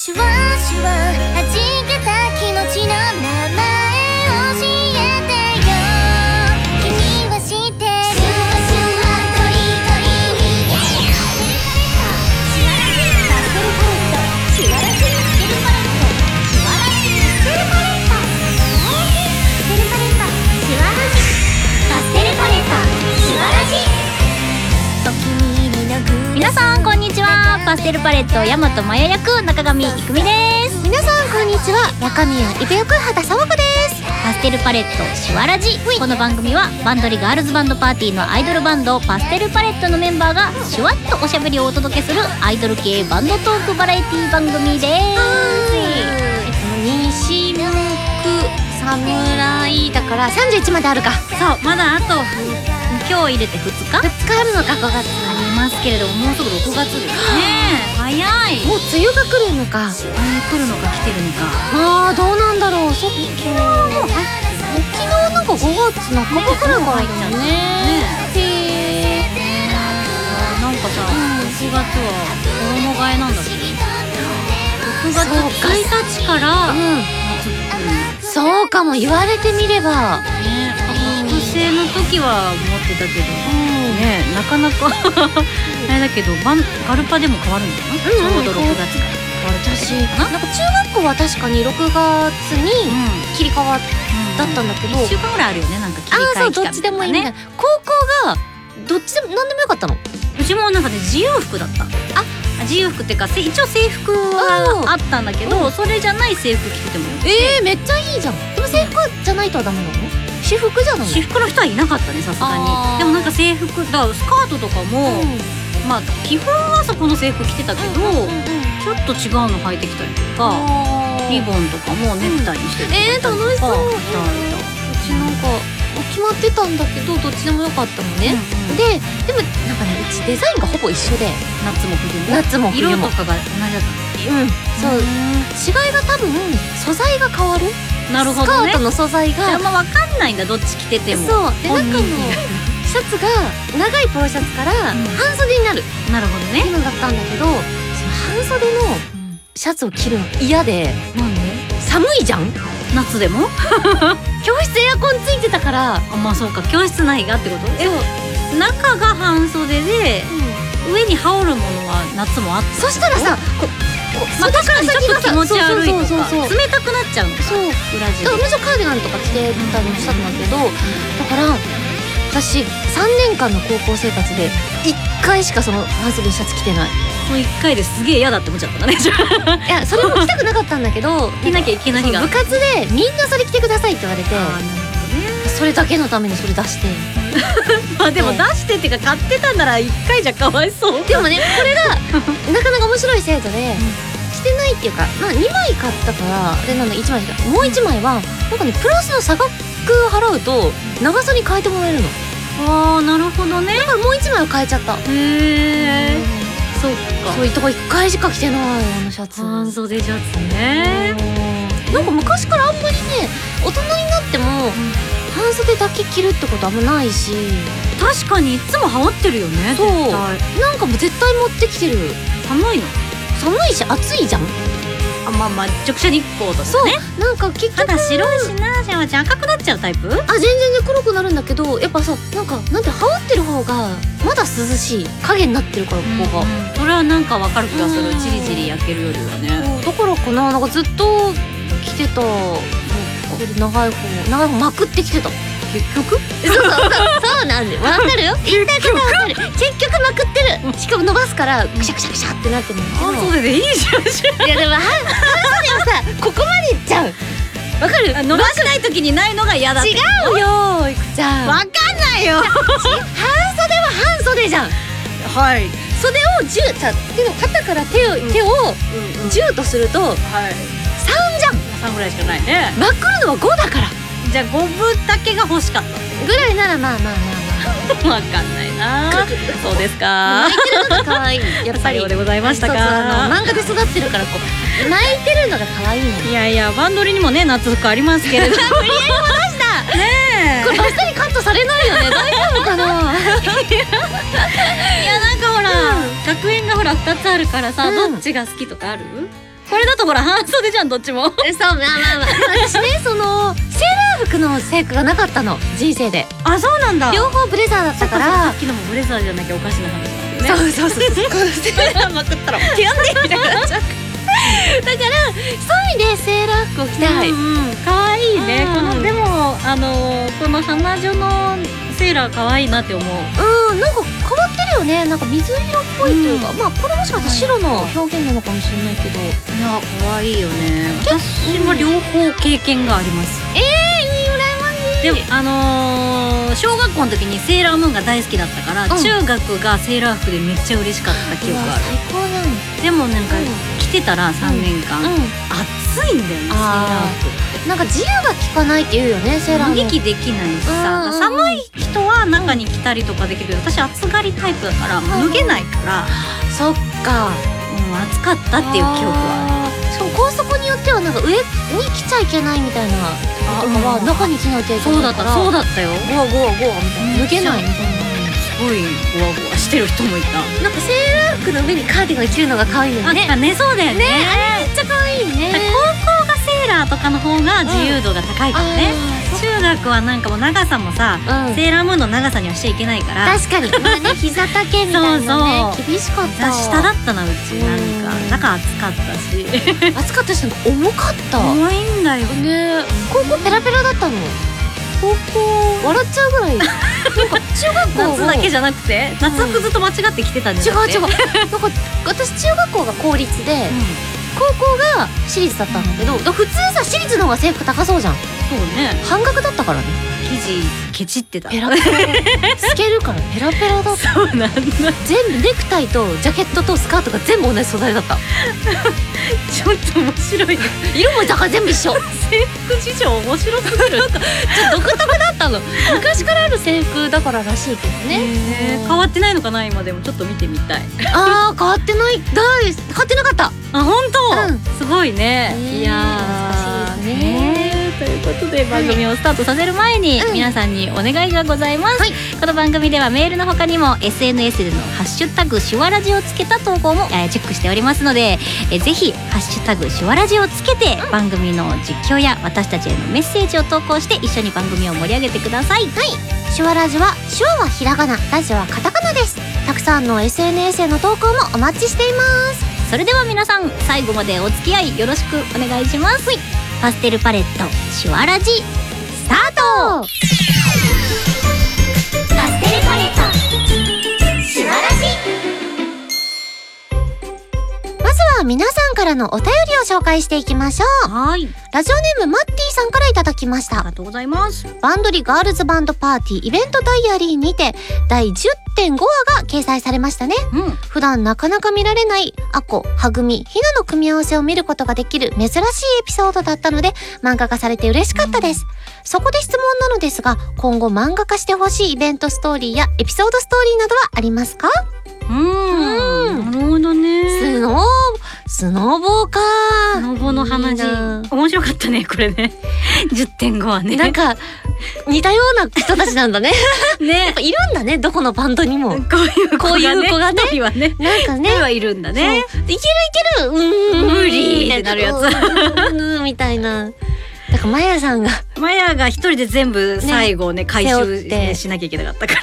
シュワシュワ弾けた気持ちの名前教えてよ。君は知ってる。シュワシュワトリトリパステルパレットシュワラジパステルパレットシュワラジパステルパレットパステルパレットシュワラジパステルパレットシュワラジ。お気に入りのグ皆さんこんにちは。パステルパレット大和マヤ役中上郁美です。 皆さんこんにちは。中身はイベヨク畑沢子です。 パステルパレットシュワラジ。この番組はバンドリガールズバンドパーティーのアイドルバンドパステルパレットのメンバーがシュワッとおしゃべりをお届けするアイドル系バンドトークバラエティ番組です。 西向く侍だから31まであるか。 そう、まだあと今日入れて2日 2日あるのか。5月ありますけれども、もうすぐ6月ですね。早い。 もう梅雨が来るのか。 来るのか来てるのか。 あーどうなんだろう。そっか。沖縄なんか5月半ばくらいからだよね。へー。 なんかさ、6月は衣替えなんだけど、6月1日から夏服。 そうかも、言われてみればね、学生の時は持ってたけどね、なかなかあれだけどガルパでも変わるのかな、ちょうど6月から変わる私なんか中学校は確かに6月に切り替わだったんだけど、 1週間ぐらいあるよね、なんか切り替え期間みたいなね。 そう、どっちでもいいみたいな。高校がどっちでも何でもよかったの。 うちもなんかね、自由服だった。自由服っていうか一応制服はあったんだけど、それじゃない制服着ててもよくて。 めっちゃいいじゃん。でも制服じゃないとはダメなの？私服じゃないの？ 私服の人はいなかったね、さすがに。でもなんか制服だからスカートとかも、まあ基本はそこの制服着てたけど、ちょっと違うの履いてきたりとか、リボンとかもネクタイにしてるとか。 楽しそう。 うちなんか決まってたんだけど、どっちでもよかったのね。でもなんかね、うちデザインがほぼ一緒で、 夏も冬も夏も冬も色とかが同じだった。 そう、違いが多分素材が変わる。 なるほどね。 スカートの素材があんま分かんないんだ、どっち着てても。 そうで、中のシャツが長いポロシャツから半袖になるなるほどね。 っていうのだったんだけど、その半袖のシャツを着るの嫌で。 なんで？ 寒いじゃん、 夏でも教室エアコンついてたから。 まあそうか、教室内がってこと？中が半袖で、上に羽織るものは夏もあった。 そしたらさ、 まあ確かにちょっと気持ち悪いとかそう冷たくなっちゃうのか。 そう、 裏地だからもちろんカーディガンとか着てたりもしたんだけど、だから私3年間の高校生活で1回しかその半袖シャツ着てない。 その1回ですげえ嫌だって思っちゃったんだね。 いや、それも着たくなかったんだけど着なきゃいけない日が部活でみんなそれ着てくださいって言われて、それだけのためにそれ出してまあでも出してっていうか買ってたんなら1回じゃかわいそう。 でもね、これがなかなか面白い制度で、着てないっていうか、2枚買ったからあれなんだ、1枚しか、もう1枚はなんかね、プラスの差額を払うと長さに変えてもらえるの。 ああ、なるほどね。 だからもう1枚は変えちゃった。 へえ、そっか。 そういうとこ1回しか着てない、あのシャツ。 半袖シャツね。 なんか昔からあんまりね、大人になっても半袖だけ着るってことあんまないし。 確かにいつも羽織ってるよね。 そう、 絶対なんかもう絶対持ってきてる。 寒いの？ 寒いし暑いじゃん。 まあ直射日光とかね。 そう、なんか結局肌白いしな、シャワちゃん赤くなっちゃうタイプ？ 全然ね、黒くなるんだけど、やっぱさ、なんかなんて、羽織ってる方がまだ涼しい、影になってるから、ここが。 それはなんかわかる気がする。じりじり焼けるよりはね。 だからかな、なんかずっと着てた。長い方まくってきてた。 結局？ そうなんで、わかるよ。言いたいことはわかる。結局まくってる。しかも伸ばすからくしゃくしゃくしゃってなってるんだけど。 半袖でいいじゃん。 いやでも半袖はさ、ここまでいっちゃう。わかる？ 伸ばしない時にないのが嫌だって。 違うよ、いくちゃん。 わかんないよ。 半袖は半袖じゃん。 はい。 袖を10、手の肩から手を10とすると3じゃん。 3ぐらいしかないね。 まくるのは5だから。 じゃあ5分だけが欲しかったぐらいなら、まあわかんないな。そうですか。 泣いてるのが可愛い。やっぱり最後でございましたか。 漫画で育ってるから、こう泣いてるのが可愛いの。 いやいや、バンドリにもね、夏服ありますけれど。 無理やり戻したね。これバッサリカットされないよね。大丈夫かな。いや、 なんかほら、学園がほら2つあるからさ、どっちが好きとかある？ これだとほら半袖じゃんどっちも。 そう私ねそのセーラー服の制服がなかったの人生で。 あ、そうなんだ。 両方ブレザーだったかさら。 っきのもブレザーじゃなきゃおかしな話だよね。 そうセーラーまくったらピュンでみたいになっちゃう。だからそういう意味でセーラー服を着たい。 可愛いね。 うんこのでもこの花女のセーラー可愛いなって思う。 なんか変わってるよね。なんか水色っぽいというか、まあこれもしかしたら白の表現なのかもしれないけど。 いや可愛いよね。私は両方経験があります。 いい羨ましい。 で小学校の時にセーラームーンが大好きだったから、中学がセーラー服でめっちゃ嬉しかった記憶がある。 最高なんだ。 でもなんか着てたら3年間暑いんだよね、セーラー服って。 なんか自由が利かないって言うよね、セーラーの。 脱ぎ着できないしさ、寒い人は中に着たりとかできるけど、私暑がりタイプだから脱げないから、 そっか。 もう暑かったっていう記憶はある。 しかも高速によってはなんか上に着ちゃいけないみたいなとかは中に着ないといけないから。 そうだったよ。 ゴワゴワゴワみたいな。脱げないみたいな。 すごいゴワゴワしてる人もいた。 なんかセーラー服の上にカーディガン着るのが可愛いよね。 ね、そうだよね。 めっちゃ可愛いね。 高校がセーラーとかの方が自由度が高いからね。中学はなんかもう長さもさ、セーラームーンの長さにはしちゃいけないから。 確かに。まあね、膝丈みたいなね、厳しかった。 下だったなうち。なんか中暑かったし。 暑かったし、重かった。 重いんだよね。高校ペラペラだったの。高校笑っちゃうぐらい。なんか中学校夏だけじゃなくて、夏服ずっと間違って着てたんじゃなくて。 違う。なんか私中学校が公立で、高校が私立だったんだけど、普通さ私立の方が制服高そうじゃん。 そうね。 半額だったからね。 生地ケチってた。 ペラペラ。透けるからペラペラだった。 そうなんだ。 全部ネクタイとジャケットとスカートが全部同じ素材だった。 ちょっと面白い。 色もだから全部一緒。 制服事情面白すぎる。 ちょっと独特だったの。昔からある制服だかららしいけどね。 変わってないのかな今でも。ちょっと見てみたい。 変わってない。変わってなかった。 あ、本当。すごいね。いや難しいですね。 ということで番組をスタートさせる前に皆さんにお願いがございます。この番組ではメールの他にも SNS でのハッシュタグシュワラジをつけた投稿もチェックしておりますので、ぜひハッシュタグシュワラジをつけて番組の実況や私たちへのメッセージを投稿して一緒に番組を盛り上げてください。 シュワラジはシュワはひらがな、ラジオはカタカナです。たくさんの SNS への投稿もお待ちしています。 それでは皆さん最後までお付き合いよろしくお願いします。パステルパレットシュワラジスタート。 パステルパレットシュワラジ。 まずは皆さんからのお便りを紹介していきましょう。 はい。 ラジオネームマッティさんからいただきました。 ありがとうございます。 バンドリガールズバンドパーティーイベントダイアリーにて第 10.5 話が掲載されましたね。普段なかなか見られないアコ、ハグミ、ヒナの組み合わせを見ることができる珍しいエピソードだったので漫画化されて嬉しかったです。そこで質問なのですが、今後漫画化してほしいイベントストーリーやエピソードストーリーなどはありますか？ なるほどね。 スノボーか。 スノボの話面白かったねこれね。10.5 はね。 なんか似たような人たちなんだね。 ね。 やっぱいるんだね、どこのバンドにも。 こういう子がね。一人はね。 なんかね。 はいるんだね。 いける。無理ってなるやつ。みたいな。だからマヤさんが。 マヤが一人で全部最後ね回収しなきゃいけなかったから。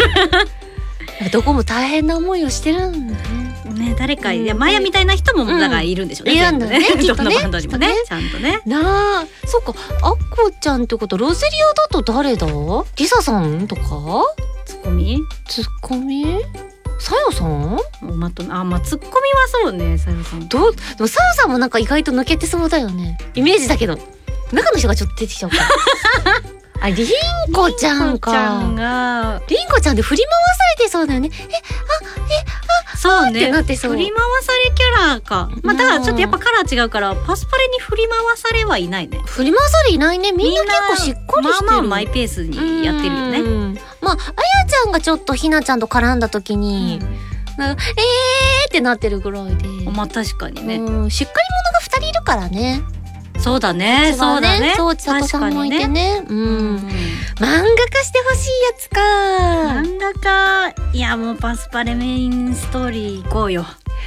どこも大変な思いをしてるんだね。 誰かいやマヤみたいな人もだからいるんでしょうね。 いるんだね。 どんなバンドにもね、ちゃんとね。 なあ、そっか。アッコちゃんってことロゼリアだと誰だ？リサさんとか？ ツッコミ？さよさん？まあツッコミはそうね。さよさん。 でもさよさんもなんか意外と抜けてそうだよね。イメージだけど中の人がちょっと出てきちゃうから。あ、リンコちゃんか。リンコちゃんで振り回されてそうだよね。 そうね。 なってそう。 振り回されキャラか。まあだからちょっとやっぱカラー違うからパスパレに振り回されはいないね。 振り回されいないね。みんな結構しっかりしてる。 まあマイペースにやってるよね。 まああやちゃんがちょっとひなちゃんと絡んだ時に、なんかってなってるぐらいで。まあ確かにね。 しっかり者が2人いるからね。 そうだね。そうだね。 そう千里さんもいてね。漫画化してほしいやつか。 漫画化、いやもうパスパレメインストーリー行こうよ。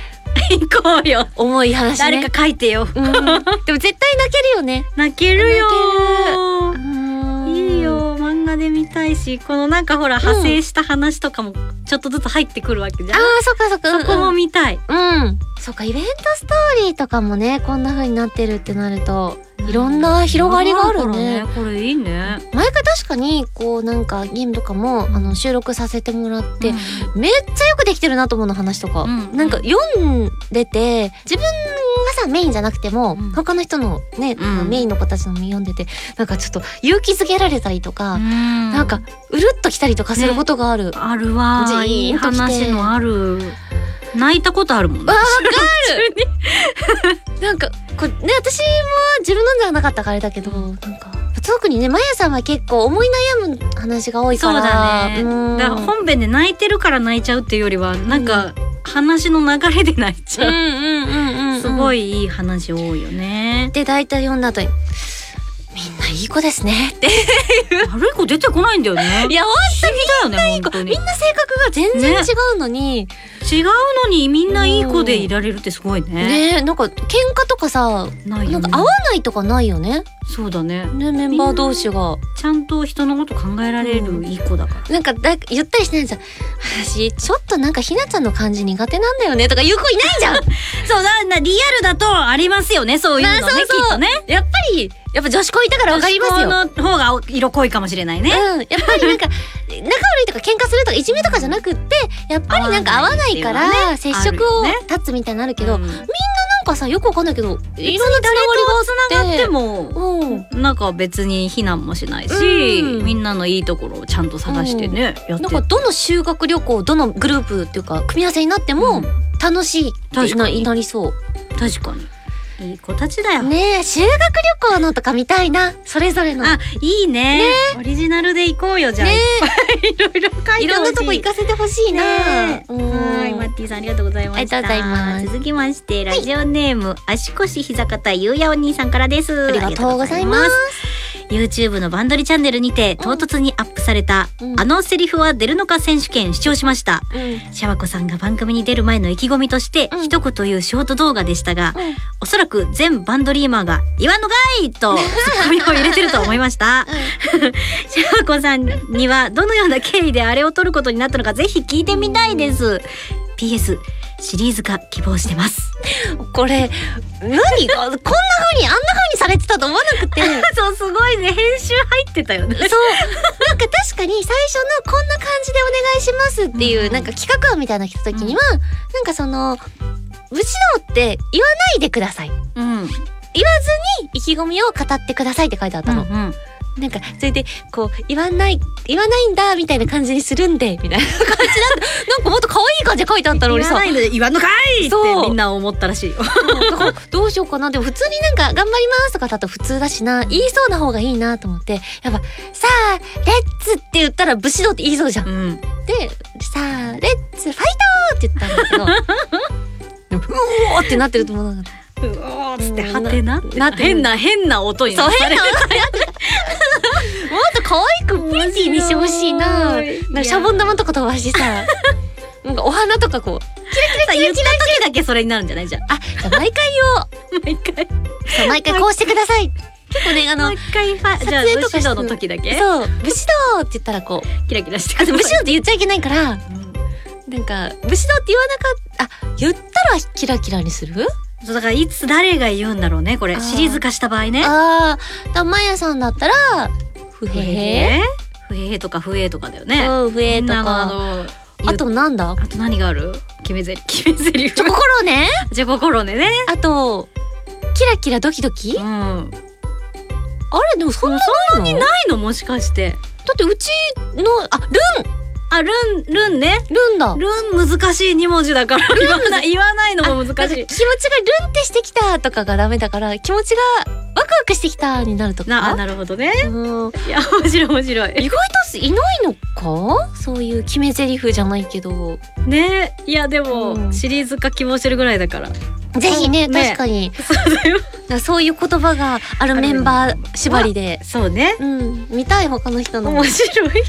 行こうよ。 重い話ね。 誰か書いてよ。 でも絶対泣けるよね。 泣けるよ。 いいいよ、漫画で見たいし、このなんかほら派生した話とかもちょっとずつ入ってくるわけじゃん。 そっかそっか。 そこも見たい。 そっか、イベントストーリーとかもね、こんな風になってるってなるといろんな広がりがあるね。 これいいね。 毎回確かにこうなんかゲームとかも収録させてもらって、めっちゃよくできてるなと思うの、話とか、なんか読んでて自分がさメインじゃなくても、他の人のね、メインの子たちのも読んでて、なんかちょっと勇気づけられたりとか、なんかうるっときたりとかすることがある。 あるわ。いい話のある。泣いたことあるもんね。 わかる。なんかこれね、私も自分のんじゃなかったからあれだけど、なんか特にね、まやさんは結構思い悩む話が多いから。 そうだね。だから本編で泣いてるから泣いちゃうっていうよりは、なんか話の流れで泣いちゃう。すごいいい話多いよね。 で大体読んだ後にみんないい子ですねって悪い子出てこないんだよね。 いや本当に不思議だよね、本当に。 みんな性格が全然違うのに、 違うのにみんないい子でいられるってすごいね。 ね、なんか喧嘩とかさ、 ないよね。 なんか合わないとかないよね。 そうだね。 ね、メンバー同士がちゃんと人のこと考えられるいい子だから。 なんか言ったりしないじゃん。私ちょっとなんかひなちゃんの感じ苦手なんだよねとか言う子いないじゃん。 そうだ、リアルだとありますよね、そういうのね、きっとね。 やっぱ女子校いたからわかりますよ。 女子校の方が色濃いかもしれないね。 やっぱりなんか仲悪いとか喧嘩するとかいじめとかじゃなくって、やっぱりなんか合わないから接触を立つみたいになるけど、みんななんかさ、よくわかんないけど、いろんなつながってもなんか別に非難もしないし、みんなのいいところをちゃんと探してね、やって。 なんかどの修学旅行、どのグループっていうか組み合わせになっても楽しいってなりそう。確かにいい子たちだよね。修学旅行のとか見たいな、それぞれの。 いいね。オリジナルで行こうよ、じゃあ。いろいろ書いてほしい。 いろんなとこ行かせてほしいな。 はい、マッティさんありがとうございました。 ありがとうございます。 続きましてラジオネーム足腰膝肩ゆうやお兄さんからです。 ありがとうございます。 YouTube のバンドリチャンネルにて唐突にアップされたあのセリフは出るのか選手権視聴しました。シャワコさんが番組に出る前の意気込みとして一言言うショート動画でしたが、おそらく全バンドリーマーが言わんのかいとツッコミを入れてると思いました。シャワコさんにはどのような経緯であれを撮ることになったのかぜひ聞いてみたいです。PS シリーズ化希望してます。 これ何こんな風にあんな風にされてたと思わなくてそうすごいね、編集入ってたよね。そうなんか確かに最初のこんな感じでお願いしますっていうなんか企画案みたいなの来た時には、なんかその武士道って言わないでください、言わずに意気込みを語ってくださいって書いてあったの。なんかそれでこう言わないんだみたいな感じにするんでみたいな感じなんだ。なんかもっと可愛い感じで書いてあったのにさ、 言わんのかいってみんな思ったらしいよ。 だからどうしようかな。でも普通になんか頑張りますとかだと普通だしな、言いそうな方がいいなと思って、やっぱさあレッツって言ったら武士道って言いそうじゃん、でさあレッツファイトって言ったんだけどでもうおーってなってると思うなかった。 うおーっつってはてなって変な音になされる。 もっと可愛くプリティにしてほしいな。なんかシャボン玉とか飛ばしてさ、なんかお花とかこうキラキラキラキラ言った時だけそれになるんじゃないじゃん。 じゃあ毎回言おう。毎回こうしてください。結構ね毎回じゃあ武士道の時だけ。 そう武士道って言ったらこうキラキラして。 武士道って言っちゃいけないから、なんか武士道って言わなかった。言ったらキラキラにする？ そうだからいつ誰が言うんだろうね、これシリーズ化した場合ね。 まやさんだったらふへへとかふえとかだよね。 ふえとか。あとなんだ？ あと何がある？決め台詞。チョココロネ？ チョココロネね。 あとキラキラドキドキ？あれでもそんなにないの？もしかして。 だってうちのルンルンね。 ルンだ。 ルン難しい2文字だから言わないのも難しい。 気持ちがルンってしてきたとかがダメだから、気持ちがワクワクしてきたになるとか。 なるほどね。いや面白い。 意外といないのか？そういう決め台詞じゃないけど。 ね。いやでもシリーズ化希望してるぐらいだから。 ぜひね、確かに。そういう言葉があるメンバー縛りで。 そうね。 見たい他の人の。 面白い。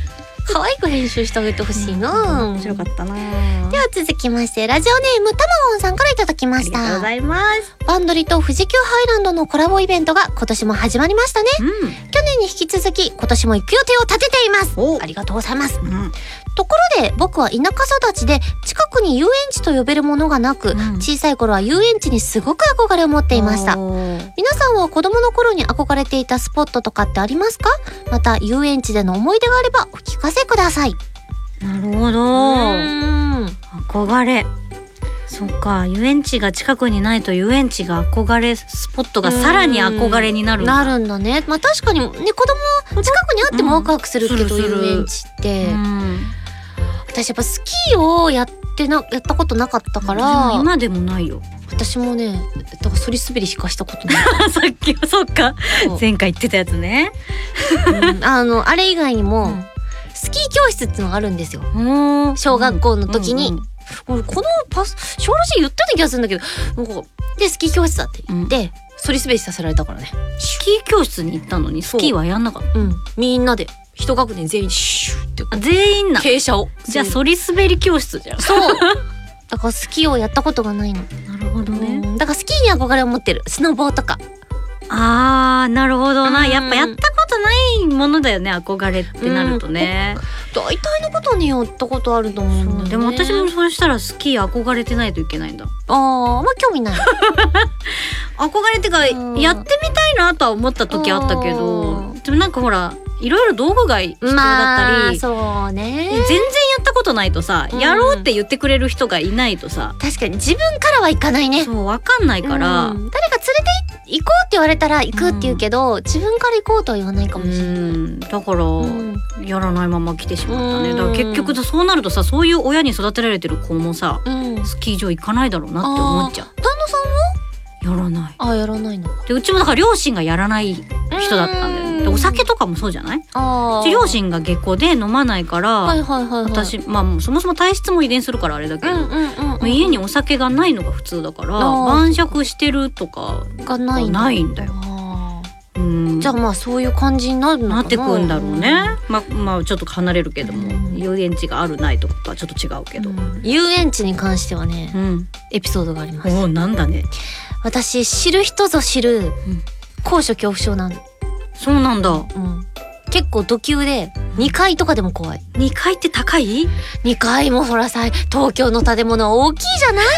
可愛く編集してあげてほしいな。 面白かったな。 では続きまして、ラジオネームたまごんさんからいただきました。 ありがとうございます。 バンドリと富士急ハイランドのコラボイベントが今年も始まりましたね。去年に引き続き今年も行く予定を立てています。ありがとうございます。ところで僕は田舎育ちで近くに遊園地と呼べるものがなく、小さい頃は遊園地にすごく憧れを持っていました。皆さんは子供の頃に憧れていたスポットとかってありますか？また遊園地での思い出があればお聞かせください。 なるほど。憧れ。そっか、遊園地が近くにないと遊園地が憧れスポットがさらに憧れになるんだ。 なるんだね。まあ確かにね、子供近くにあってもワクワクするけど、遊園地って。私やっぱスキーをやったことなかったから。 今でもないよ。 私もね、だからそり滑りしかしたことない。 さっきはそっか。前回言ってたやつね。 あれ以外にも、スキー教室ってのがあるんですよ。小学校の時に。この小ラジ言ったような気がするんだけど、でスキー教室だって言ってそり滑りさせられたからね。 スキー教室に行ったのにスキーはやんなかった。 みんなで一学年全員シューって全員な傾斜を。 じゃあそり滑り教室じゃん。 そうだからスキーをやったことがないの。 なるほどね。 だからスキーに憧れを持ってる。スノボーとか。 なるほどな。やっぱやったことないものだよね、憧れってなるとね。 大体のことにやったことあると思うんだよね。 でも私もそうしたらスキー憧れてないといけないんだ。 まあ興味ない。 憧れってか、やってみたいなとは思った時あったけど、でもなんかほらいろいろ道具が必要だったり、 そうね。 全然やったことないとさ、やろうって言ってくれる人がいないとさ、 確かに自分からはいかないね。そう分かんないから、 誰か連れて行こうって言われたら行くって言うけど、自分から行こうとは言わないかもしれない。 だから、やらないまま来てしまったね。だから結局そうなるとさ、そういう親に育てられてる子もさ、スキー場行かないだろうなって思っちゃう。 旦那さんはやらない。 やらないの。 でうちもだから両親がやらない人だったんだよね。でお酒とかもそうじゃない？うち両親が下戸で飲まないから、私そもそも体質も遺伝するからあれだけど、家にお酒がないのが普通だから晩酌してるとかがないんだよ。 じゃあまあそういう感じになるのかな。 なってくんだろうね。まあちょっと離れるけども、遊園地があるないとかはちょっと違うけど、 遊園地に関してはね、エピソードがあります。 なんだね。 私知る人ぞ知る高所恐怖症なの。 そうなんだ。 結構ド級で2階とかでも怖い。 2階って高い ？2階もほらさ、東京の建物は大きいじゃない？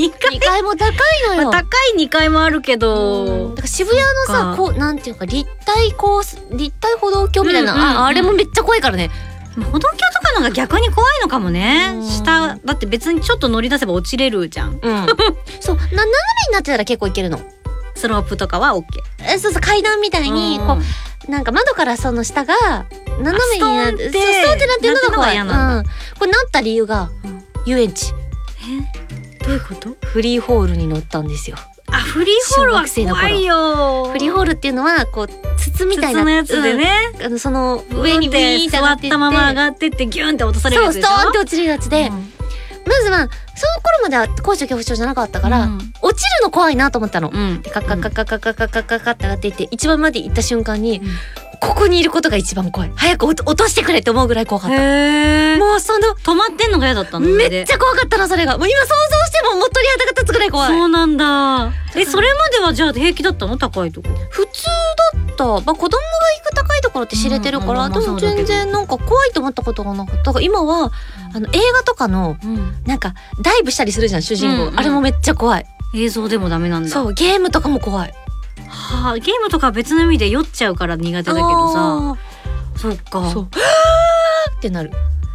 いや2階も高いのよ。 高い2階もあるけど、 だから渋谷のさ、こうなんていうか立体歩道橋みたいな、あれもめっちゃ怖いからね。 歩道橋とかのが逆に怖いのかもね。下だって別にちょっと乗り出せば落ちれるじゃん。 そう、斜めになってたら結構いけるの。 スロープとかは OK。 そう階段みたいにこうなんか窓からその下が斜めになってストーンってなってるのが怖い。これなった理由が遊園地。 どういうこと？ フリーホールに乗ったんですよ。 フリーホールは怖いよ。 フリーホールっていうのはこう筒みたいなやつでね、 その上にビーンって座ったまま上がってってギュンって落とされるやつでしょ。 そうストーンって落ちるやつで、まずはその頃までは高所恐怖症じゃなかったから、落ちるの怖いなと思ったの。でカッカッカッカッカッカッカッカッカッカッって上がっていって一番まで行った瞬間に、ここにいることが一番怖い。早く落としてくれって思うぐらい怖かった。もうその止まってんのが嫌だったの。 めっちゃ怖かったのそれが。もう今想像してももっと鳥肌が立つぐらい怖い。 そうなんだ。それまではじゃあ平気だったの？高いとこ普通だった。子供が行く高いところって知れてるから、でも全然なんか怖いと思ったことがなかった。だから今は映画とかのなんかダイブしたりするじゃん主人公。あれもめっちゃ怖い。 映像でもダメなんだ。 そう、ゲームとかも怖い。 ゲームとかは別の意味で酔っちゃうから苦手だけどさ。そっか。 そうってなる。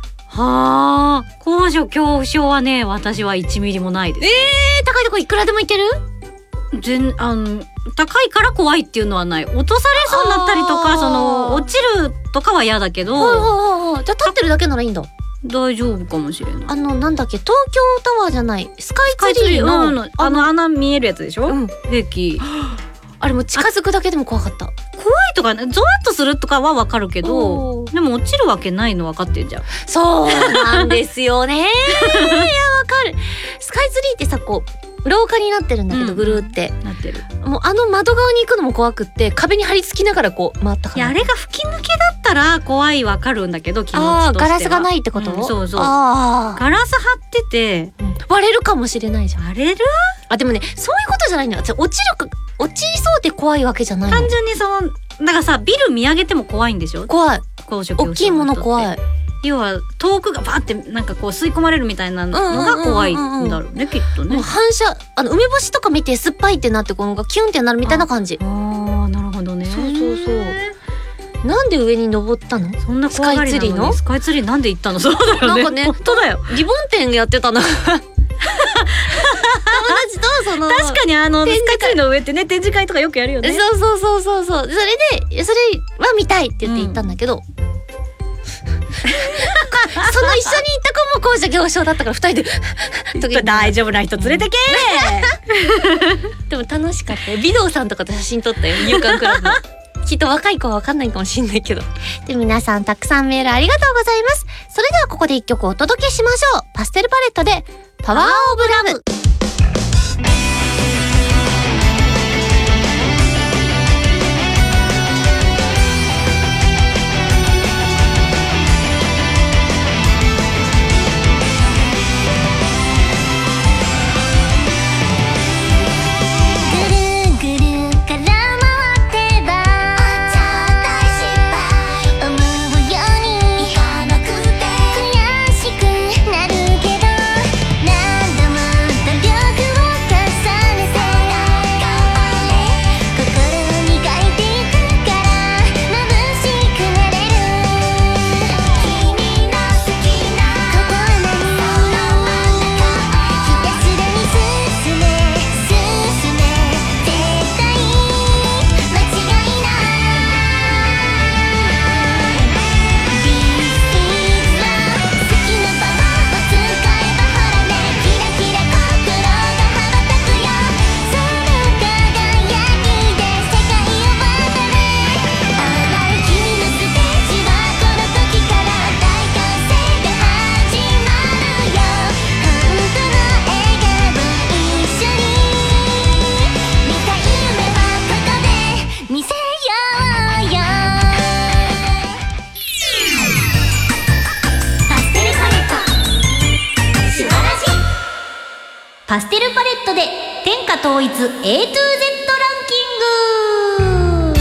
高所恐怖症はね、私は1ミリもないです。 高いとこいくらでも行ける？ 高いから怖いっていうのはない。落とされそうになったりとか、落ちるとかは嫌だけど。 じゃあ立ってるだけならいいんだ。 大丈夫かもしれない。 なんだっけ、東京タワーじゃない、スカイツリーの穴見えるやつでしょ。平気。 あれも近づくだけでも怖かった。 怖いとかね、ゾワッとするとかはわかるけど、でも落ちるわけないの分かってんじゃん。 そうなんですよね。いやわかる。スカイツリーってさ、こう廊下になってるんだけど、 うんぐるーってなってる。 もう窓側に行くのも怖くって壁に張り付きながらこう回ったかな。 いやあれが吹き抜けだったら怖いわかるんだけど気持ちとしては。 ガラスがないってこと、 そうそう。 あガラス張ってて割れるかもしれないじゃん。 割れる？ でもねそういうことじゃないのよ。落ちそうで怖いわけじゃないの。 単純にだからさビル見上げても怖いんでしょ？ 怖い。 高所恐怖症の人って大きいもの怖い。 要は遠くがバーってなんかこう吸い込まれるみたいなのが怖いんだろうねきっとね。 もう反射梅干しとか見て酸っぱいってなってこのがキュンってなるみたいな感じ。 ああなるほどね。 そうそうなんで上に登ったの？ そんな怖がりなのにスカイツリーなんで行ったの？そうだよね。 なんかね本当だよ。 リボン店やってたの。友達とその確かにスカイツリーの上ってね展示会とかよくやるよね。 そうそれは見たいって言って行ったんだけど、その一緒に行った子も高所恐怖症だったから二人で大丈夫な人連れてけー。でも楽しかったよ。美道さんとかと写真撮ったよ。勇敢クラブの。きっと若い子は分かんないかもしんないけど。で皆さんたくさんメールありがとうございます。それではここで一曲お届けしましょう。パステルパレットでパワーオブラブ。パステルパレットで天下統一 A to Z ランキング。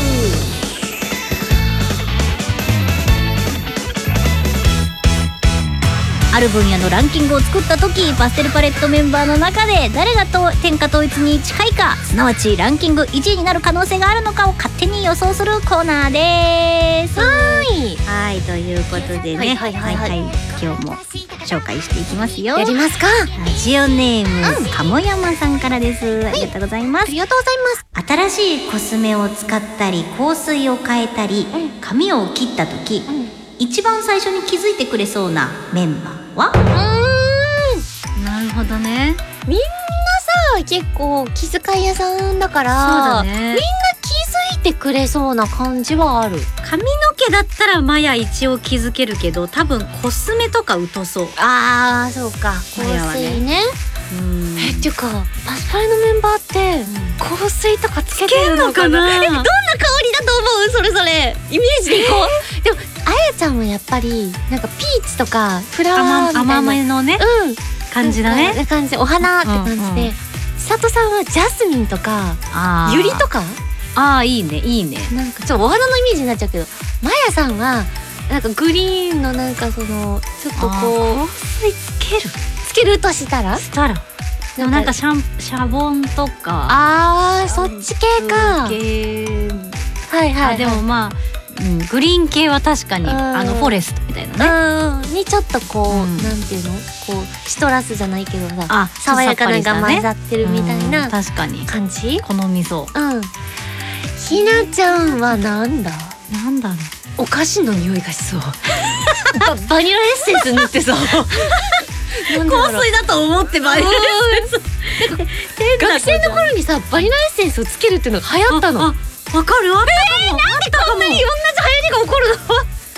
ある分野のランキングを作った時、パステルパレットメンバーの中で誰が天下統一に近いか、すなわちランキング1位になる可能性があるのかを勝手に予想するコーナーです。はいということでね、今日も紹介していきますよ。やりますか。ラジオネーム、鴨山さんからです。ありがとうございます。ありがとうございます。新しいコスメを使ったり香水を変えたり、髪を切った時、一番最初に気づいてくれそうなメンバーは？なるほどね。みんなさ結構気遣い屋さんだから、そうだね、みんな気づいてくれそうな感じはある。髪の毛だったらマヤ一応気づけるけど、多分コスメとか疎そう。あーそうか、香水ね。っていうかパスパレのメンバーって香水とかつけてるのかな。どんな香りだと思う？それイメージでいこう。でもあやちゃんもやっぱりなんかピーチとかフラワーみたいな甘めのね、感じだね。な感じ、お花って感じで、千里さんはジャスミンとかユリとか。いいねいいね。なんかちょっとお花のイメージになっちゃうけど、まやさんはなんかグリーンのなんかそのちょっとこう香水つけるとしたらでもなんかシャボンとか、そっち系か。でもまあグリーン系は確かにフォレストみたいなねにちょっとこう、なんていうの、こうシトラスじゃないけどさ、爽やかなのが混ざってるみたいな感じ。好みそう。ひなちゃんはなんだろう。お菓子の匂いがしそう。バニラエッセンス塗ってそう。香水だと思ってバニラエッセンス。学生の頃にさバニラエッセンスをつけるっていうのが流行ったの。わかる。あったかも。なんでこんなに同じ流行りが起こる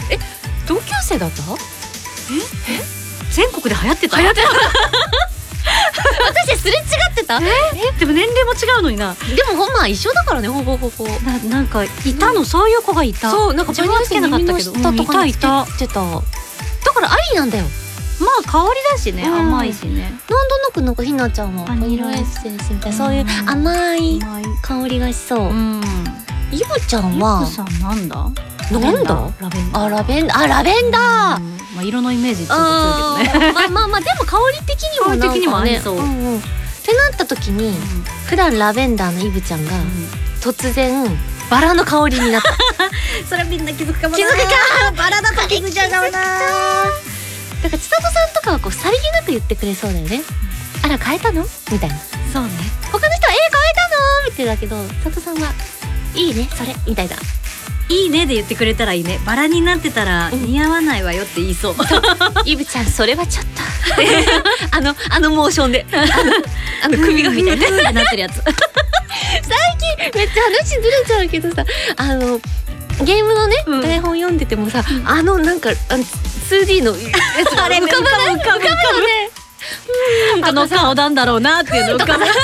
の？同級生だった？全国で流行ってた？流行ってた。 私すれ違ってた。 でも年齢も違うのにな。 でもまあ一緒だからね、ほぼ。 なんかいたの、そういう子がいた。 そうなんか自分はつけなかったけど、 耳の下とかにつけいた。 てた。だからありなんだよ。 まあ香りだしね、甘いしね。 なんとなくなんかひなちゃんはバニラエッセンスみたいな、そういう甘い香りがしそう。イブちゃんはイブさんなんだ？ なんだ？ ラベンダー。 ラベンダー。ラベンダー。 まあ色のイメージちょっと強いけどね。 まあでも香り的にもなんかね。 香り的にもありそう。 ってなった時に普段ラベンダーのイブちゃんが突然バラの香りになった。 それみんな気づくかもな。 気づくか。 バラだと気づいちゃうかもな。 だから千里さんとかはこうさりげなく言ってくれそうだよね。あら変えたのみたいな。 そうね。 他の人は変えたのみたいだけど、千里さんはいいねそれみたいな。 いいねで言ってくれたらいいね。バラになってたら似合わないわよって言いそう。 イブちゃんそれはちょっとあのモーションで首がみたいななってるやつ。 最近めっちゃ話ずれちゃうけどさ、ゲームのね、台本読んでてもさ、なんか2D のやつが浮かぶのね。 あの顔なんだろうなっていうの浮かぶ。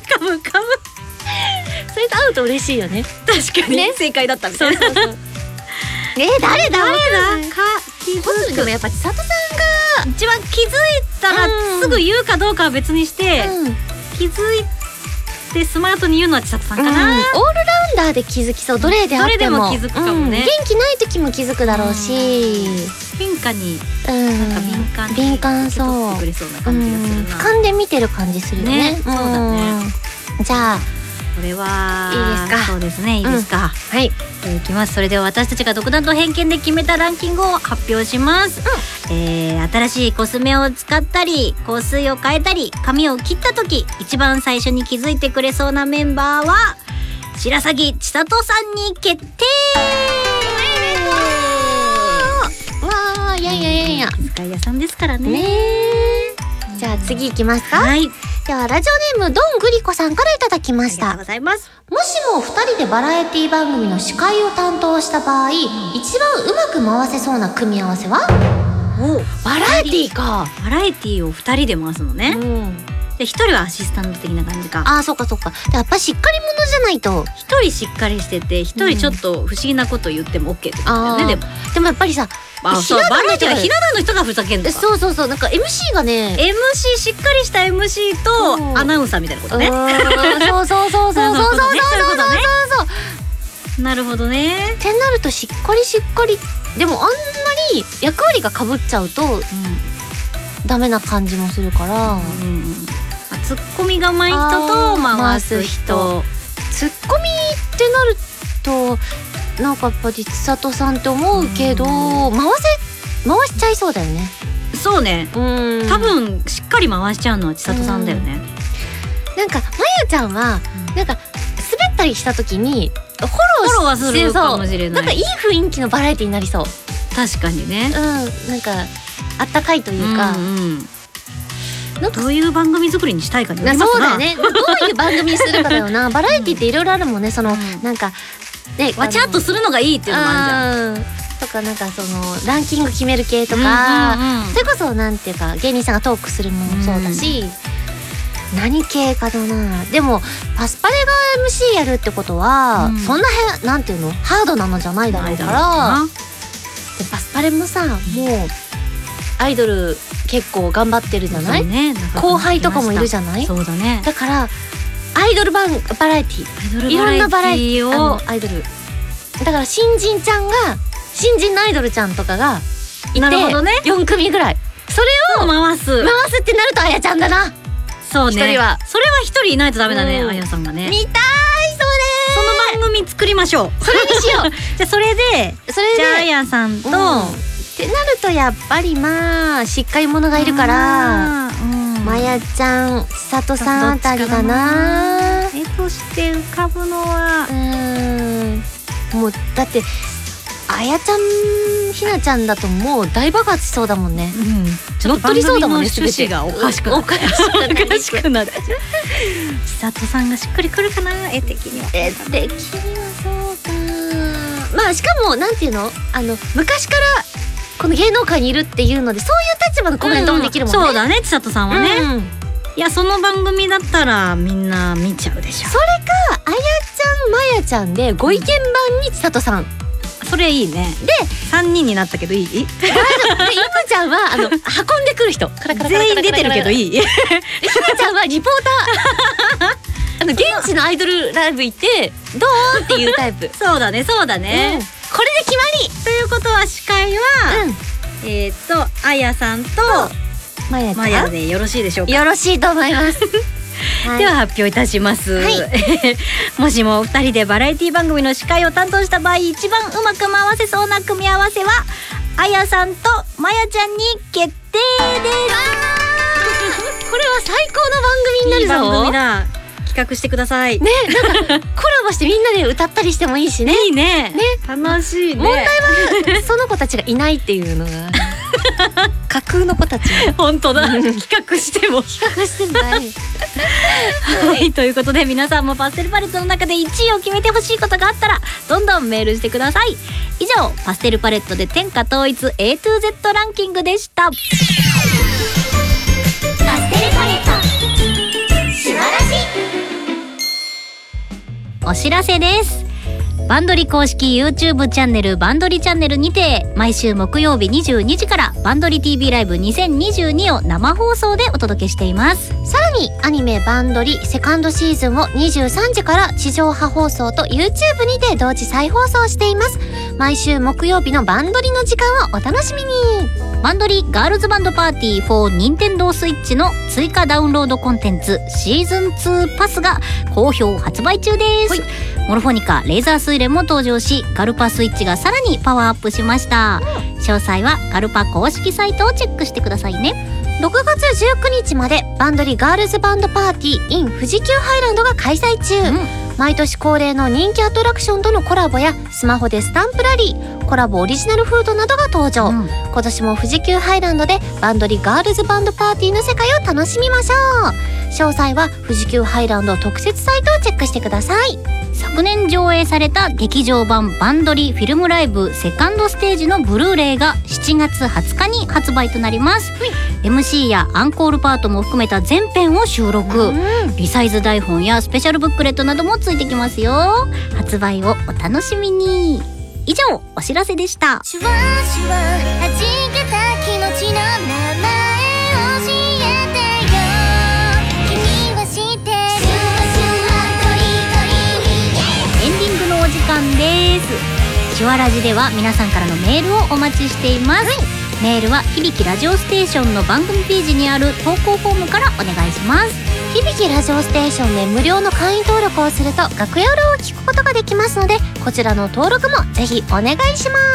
それと会うと嬉しいよね。 確かにね、正解だったみたいな。 誰だ気づく。でもやっぱ千里さんが一番気づいたらすぐ言うかどうかは別にして、気づいてスマートに言うのは千里さんかな。オールラウンダーで気づきそう。どれであっても気づくかもね。 元気ない時も気づくだろうし、 変化になんか敏感そう。 くれそうな感じがするな。 俯瞰で見てる感じするよね。 そうだね。 じゃあこれはいいですか。 そうですね、いいですか。はい。いきます。それでは私たちが独断と偏見で決めたランキングを発表します。新しいコスメを使ったり、香水を変えたり、髪を切った時、一番最初に気づいてくれそうなメンバーは白鷺千里さんに決定。 わあ、いや。 使い屋さんですからね。 じゃあ次いきますか。 はい。 ではラジオネームドングリコさんからいただきました。 ありがとうございます。 もしも2人でバラエティ番組の司会を担当した場合、一番うまく回せそうな組み合わせは？バラエティか。 バラエティを2人で回すのね。で1人はアシスタント的な感じか。 ああ、そうか。やっぱしっかり者じゃないと。 1人しっかりしてて、1人ちょっと不思議なこと言っても OK ってことだよね。でもやっぱりさ、 バラエティはひな壇の人がふざけんのか。 そう、なんか MC がね、 MC しっかりした MC とアナウンサーみたいなことね。 そうなるほどね。 ってなるとしっかりでもあんまり役割がかぶっちゃうとダメな感じもするから、 ツッコミが上手い人と回す人。 ツッコミってなるとなんかやっぱり千里さんって思うけど、回しちゃいそうだよね。 そうね。多分しっかり回しちゃうのは千里さんだよね。 なんかまやちゃんはなんか滑ったりした時にフォローはするかもしれない。なんかいい雰囲気のバラエティになりそう。 確かにね。 なんかあったかいというか。 どういう番組作りにしたいかによりますな。 そうだよね。どういう番組にするかだよな。バラエティっていろいろあるもんね。そのなんかね、わちゃっとするのがいいっていうのもあるじゃん。 とかなんかそのランキング決める系とか、それこそなんていうか芸人さんがトークするものもそうだし、何系かだな。でもパスパレが MC やるってことは、そんななんていうのハードなのじゃないだろうから。でパスパレもさ、もうアイドル結構頑張ってるじゃない？後輩とかもいるじゃない？ そうだね。 だからアイドルバラエティ、いろんなバラエティをアイドル。だから新人のアイドルちゃんとかがいて、4組ぐらい。それを回すってなるとあやちゃんだな。 そうね。それは1人いないとダメだね、あやさんがね。 見たいそれ。 その番組作りましょう。 それにしよう。 じゃあそれでじゃああやさんと。 ってなるとやっぱりまあしっかり者がいるからまやちゃん千里さんあたりかな。 絵として浮かぶのはもうだってあやちゃんひなちゃんだともう大爆発しそうだもんね。乗っ取りそうだもんね。 趣旨がおかしくなる。千里さんがしっくりくるかな。絵的にはそうか。まあしかもなんていうの昔からこの芸能界にいるっていうのでそういう立場のコメントもできるもんね。 そうだね、千里さんはね。 いやその番組だったらみんな見ちゃうでしょ。 それかあやちゃんまやちゃんでご意見番に千里さんそれいいね。で3人になったけどいい？ でイムちゃんは運んでくる人全員出てるけどいい？ ひなちゃんはリポーター現地のアイドルライブ行ってどうっていうタイプそうだねそうだね、 これで決まりということは司会は、あやさんとまやちゃんまやでよろしいでしょうか。 よろしいと思いますでは発表いたします、もしもお二人でバラエティ番組の司会を担当した場合一番うまく回せそうな組み合わせはあやさんとまやちゃんに決定ですこれは最高の番組になるぞ。 いい番組だ。企画してくださいね。なんかコラボしてみんなで歌ったりしてもいいしね。 いいね。楽しいね。 問題はその子たちがいないっていうのが架空の子たち。 本当だ。企画してもない。 はい、ということで皆さんもパステルパレットの中で1位を決めてほしいことがあったらどんどんメールしてください。以上パステルパレットで天下統一 A to Z ランキングでした。 パステルパレットシュワラジ。 お知らせです。バンドリ公式 YouTube チャンネルバンドリチャンネルにて毎週木曜日22時からバンドリ TV ライブ2022を生放送でお届けしています。 さらにアニメバンドリセカンドシーズンを23時から地上波放送と YouTube にて同時再放送しています。毎週木曜日のバンドリの時間をお楽しみに。 バンドリガールズバンドパーティー4任天堂スイッチの追加ダウンロードコンテンツシーズン2パスが好評発売中です。モロフォニカレーザースイレンも登場しガルパスイッチがさらにパワーアップしました。詳細はガルパ公式サイトをチェックしてくださいね。 6月19日までバンドリガールズバンドパーティー in 富士急ハイランドが開催中、毎年恒例の人気アトラクションとのコラボやスマホでスタンプラリー、コラボオリジナルフードなどが登場、今年も富士急ハイランドでバンドリガールズバンドパーティーの世界を楽しみましょう。詳細は富士急ハイランド特設サイトをチェックしてください。 昨年上映された劇場版バンドリフィルムライブセカンドステージのブルーレイが7月20日に発売となります、MC やアンコールパートも含めた全編を収録、リサイズ台本やスペシャルブックレットなどもついてきますよ。発売をお楽しみに。以上お知らせでした。 シュワシュワ弾けた気持ちの名前教えてよ。君は知ってる。シュワシュワトリトリエンディングのお時間です。シュワラジでは皆さんからのメールをお待ちしています、メールは響きラジオステーションの番組ページにある投稿フォームからお願いします。 響きラジオステーションで無料の会員登録をすると楽屋裏を聞くことができますので、こちらの登録もぜひお願いします。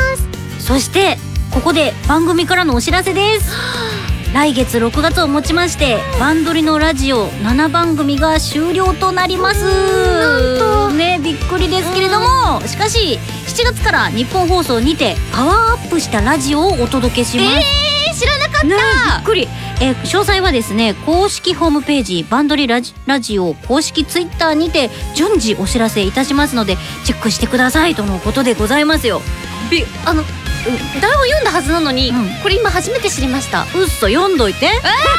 そしてここで番組からのお知らせです。来月6月をもちましてバンドリのラジオ7番組が終了となります。 なんとね、びっくりですけれども、しかし7月から日本放送にてパワーアップしたラジオをお届けします。 知らなかった、 ね、びっくり。詳細はですね公式ホームページバンドリラジオ公式ツイッターにて順次お知らせいたしますのでチェックしてくださいとのことでございますよ。 台本読んだはずなのに、これ今初めて知りました。 うっそ読んどいて。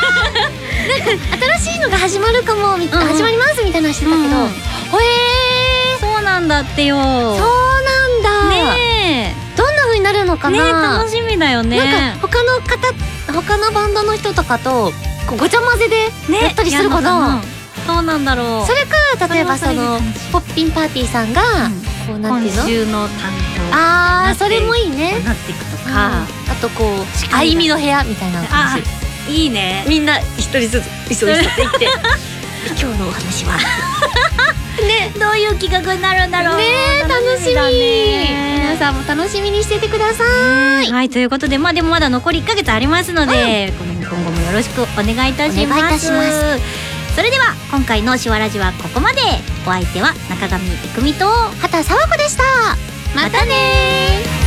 新しいのが始まるかも、始まりますみたいなのしてたけど、 そうなんだってよ。そうなんだね。 どんな風になるのかな、 楽しみだよね。 なんか他のバンドの人とかとこうごちゃ混ぜでやったりするかな、 どうなんだろう。 それか例えばそのポッピンパーティーさんが、こうなんていうの、 今週の担当それもいいね、 なっていくとか、 あとこうあいみの部屋みたいな感じ、 いいね。 みんな一人ずついそいそって言って今日のお話はね、どういう企画になるんだろうね。楽しみだね。皆さんも楽しみにしててください。 はい、ということででもまだ残り1ヶ月ありますので、今後もよろしくお願いいたします。 お願いいたします。 それでは今回のシュワラジはここまで。お相手は中上育美と畑佐和子でした。またね。